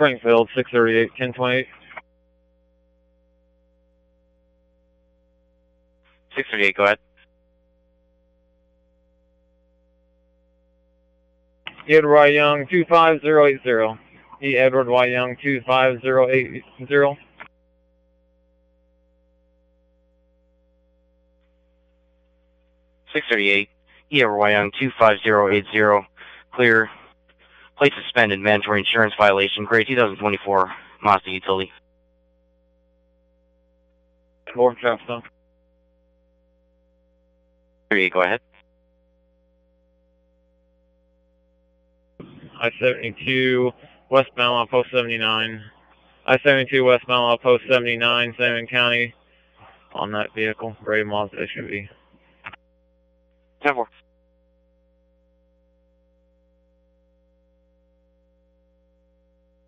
Springfield, 638, 1028. 638, go ahead. Edward Y. Young, 25080. E. Edward Y. Young, 25080. 638, Edward Y. Young, 25080. Clear. Plate suspended, mandatory insurance violation, grade 2024, Mazda Utility. More traffic stop. 38, go ahead. I-72 westbound on post 79. I-72 westbound on post 79, Sangamon County. On that vehicle, Brady Mazda SUV. 10-4.